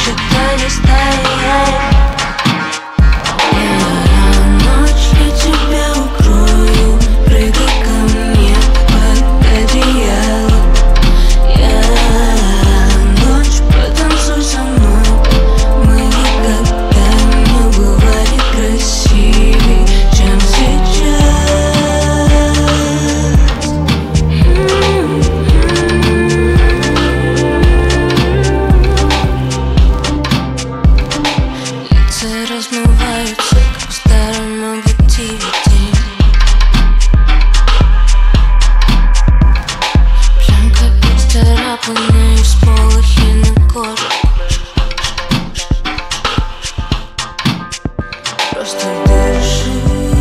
считай, не стоять. Ночь, я тебя укрою, прыгай ко мне под одеяло. Ночь, потанцуй со мной, мы никогда не бывали красивее, чем сейчас. Лица размываются, как в старом объективе день. Пленка исцарапанная, всполохи на коже. Просто дыши.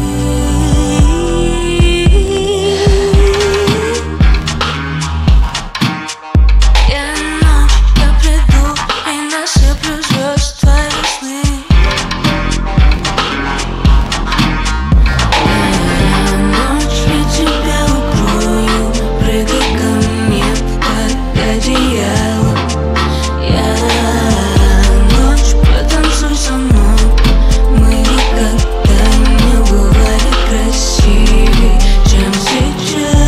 Я ночь, я приду и насыплю звезд в твои сны. Ночь, я тебя укрою, прыгай ко мне под одеяло. Ночь, потанцуй со мной, мы никогда не бывали красивее, чем сейчас.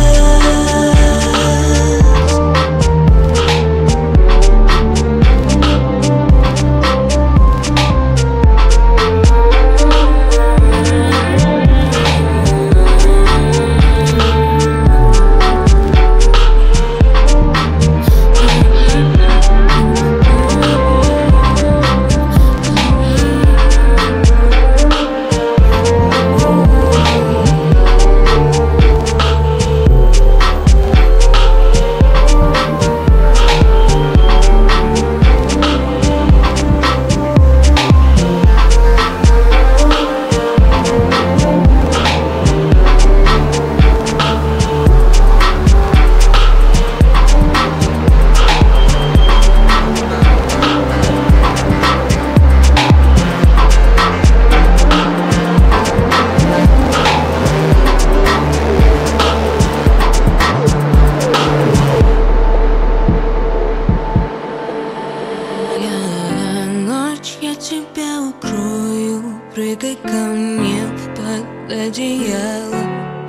Ночь, я тебя укрою, прыгай ко мне под одеяло.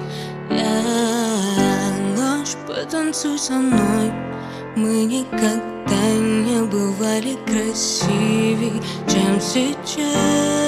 Ночь, потанцуй со мной, мы никогда не бывали красивее, чем сейчас.